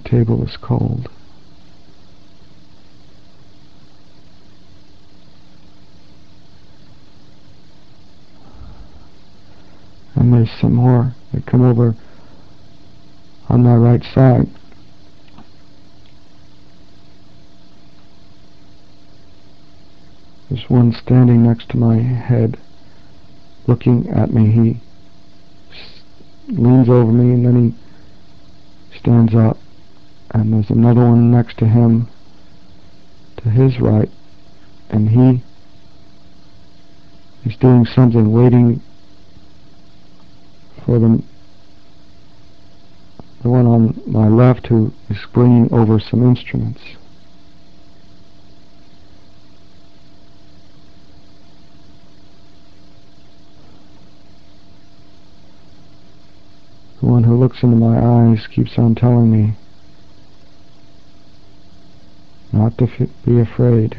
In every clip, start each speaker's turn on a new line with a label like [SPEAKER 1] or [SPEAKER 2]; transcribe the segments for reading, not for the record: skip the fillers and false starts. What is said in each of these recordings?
[SPEAKER 1] table is cold. And there's some more that come over on my right side. There's one standing next to my head, looking at me. He leans over me and then he stands up. And there's another one next to him, to his right, and he's doing something, waiting for the one on my left who is bringing over some instruments. The one who looks into my eyes keeps on telling me not to be afraid.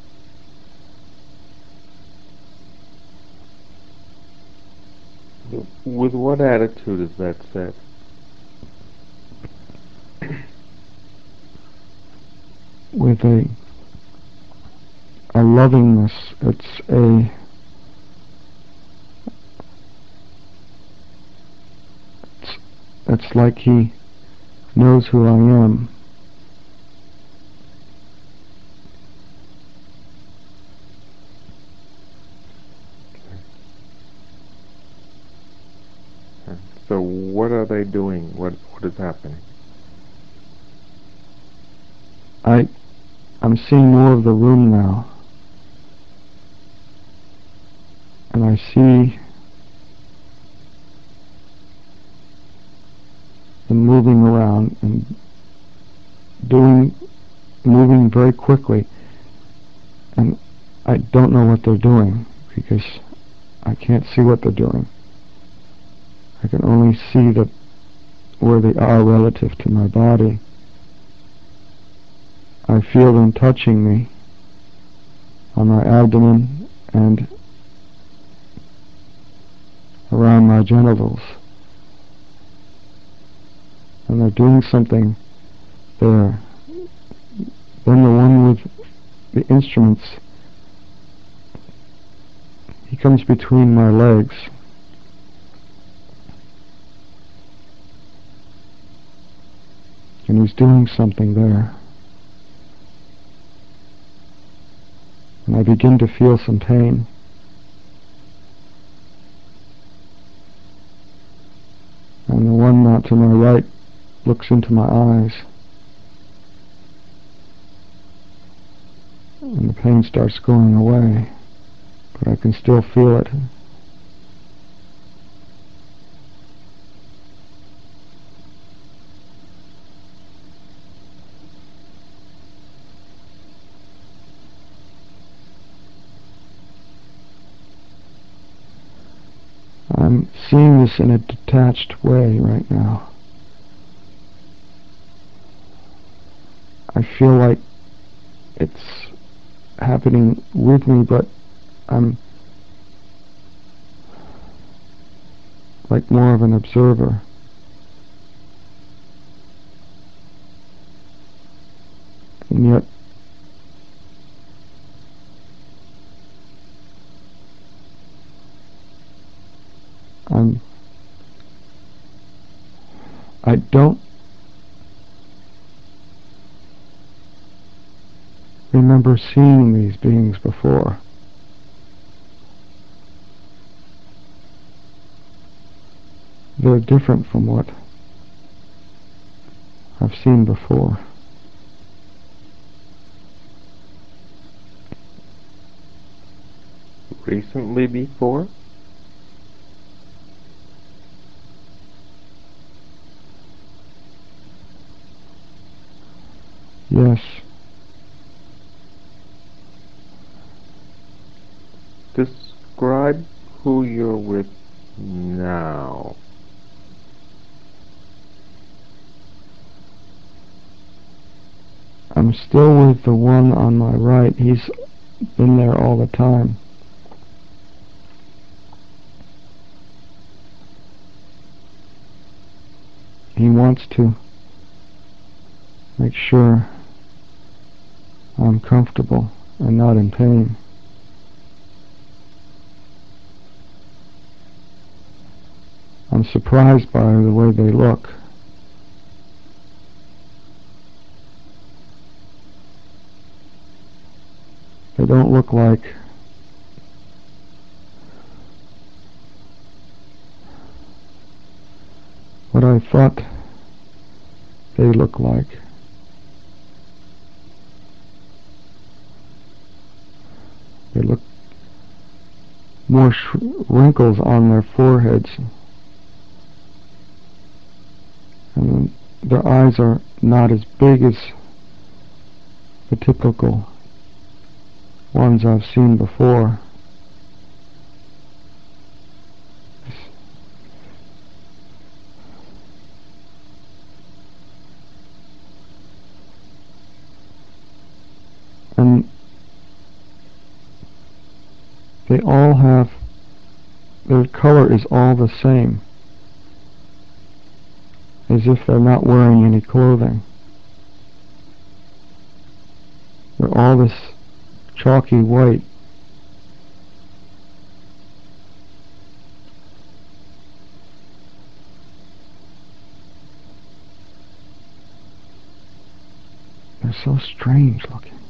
[SPEAKER 2] With what attitude is that said?
[SPEAKER 1] With a lovingness. It's like he knows who I am.
[SPEAKER 2] So what are they doing? What is happening?
[SPEAKER 1] I'm seeing more of the room now. And I see them moving around and moving very quickly. And I don't know what they're doing because I can't see what they're doing. I can only see where they are relative to my body. I feel them touching me on my abdomen and around my genitals. And they're doing something there. Then the one with the instruments, he comes between my legs. And he's doing something there. And I begin to feel some pain. And the one not to my right looks into my eyes. And the pain starts going away, but I can still feel it. I'm seeing this in a detached way right now. I feel like it's happening with me, but I'm like more of an observer. And yet I don't remember seeing these beings before. They're different from what I've seen before.
[SPEAKER 2] Recently before?
[SPEAKER 1] Yes.
[SPEAKER 2] Describe who you're with now.
[SPEAKER 1] I'm still with the one on my right. He's been there all the time. He wants to make sure I'm comfortable and not in pain. I'm surprised by the way they look. They don't look like what I thought they look like. They look more wrinkles on their foreheads, and their eyes are not as big as the typical ones I've seen before. And they all have, their color is all the same, as if they're not wearing any clothing. They're all this chalky white. They're so strange looking.